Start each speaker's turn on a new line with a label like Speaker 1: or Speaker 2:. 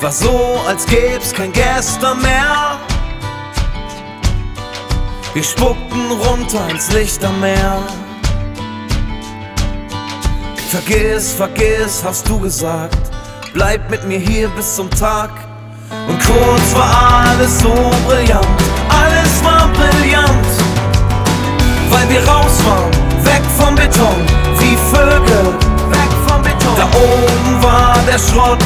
Speaker 1: War so, als gäb's kein Gestern mehr. Wir spuckten runter ins Lichtermeer. Vergiss, vergiss, hast du gesagt, bleib mit mir hier bis zum Tag. Und kurz war alles so brillant, alles war brillant, weil wir raus waren, weg vom Beton, wie Vögel, weg vom Beton. Da oben war der Schrott